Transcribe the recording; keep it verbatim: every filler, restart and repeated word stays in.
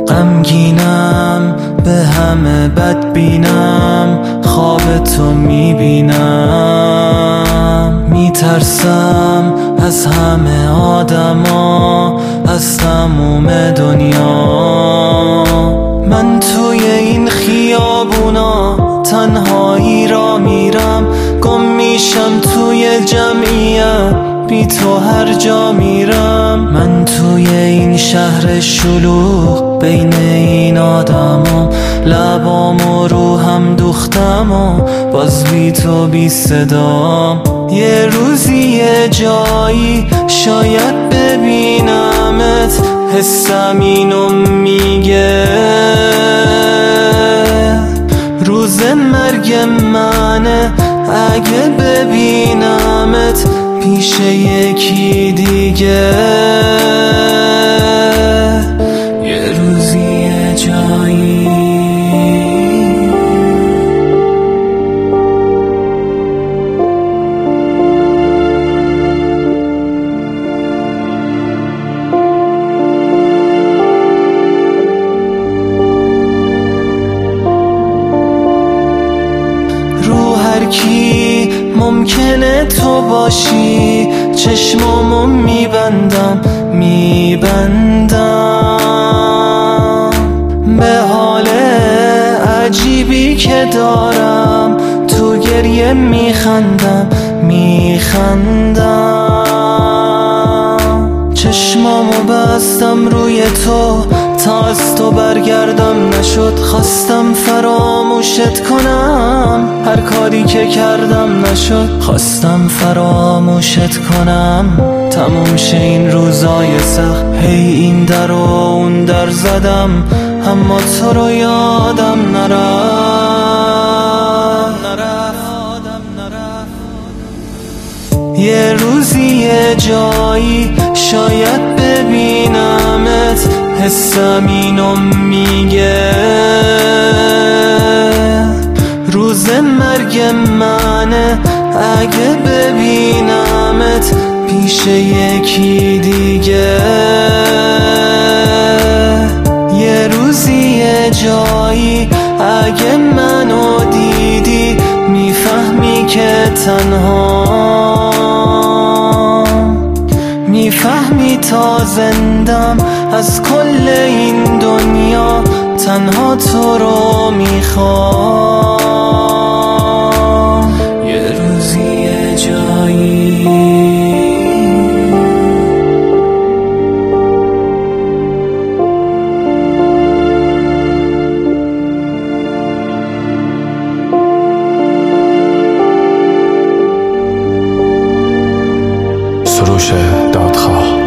غمگینم، به همه بدبینم، خواب تو میبینم. میترسم از همه آدما، از تموم دنیا. من توی این خیابونا تنهایی را میرم، گم میشم توی جمعیت، بی تو هر جا میرم. من توی این شهر شلوغ بین این آدمام، لبام و روحم دوختم و باز بی تو بی صدام. یه روزی یه جایی شاید ببینمت، حسم اینو میگه روز مرگ منه اگه ببینمت پیش یکی دیگه. یه روزی یه جایی رو هر کی ممکنه تو باشی، چشمامو میبندم میبندم به حال عجیبی که دارم. تو گریه میخندم میخندم چشمامو بستم روی تو تا از تو برگردم نشد. خواستم فراموشت کنم، هر کاری که کردم نشد. خواستم فراموشت کنم، تموم شه این روزای سخت. هی این در و اون در زدم، اما تو رو یادم نرفت. یه روزی یه جایی شاید ببینمت، حسم اینو میگه روز مرگ منه اگه ببینمت پیش یکی دیگه. یه روزی یه جایی اگه منو دیدی میفهمی که تنها، میفهمی تا زندم از کل این دنیا، تنها تو رو میخوام. یه روزی یه جایی سروش دادخواه.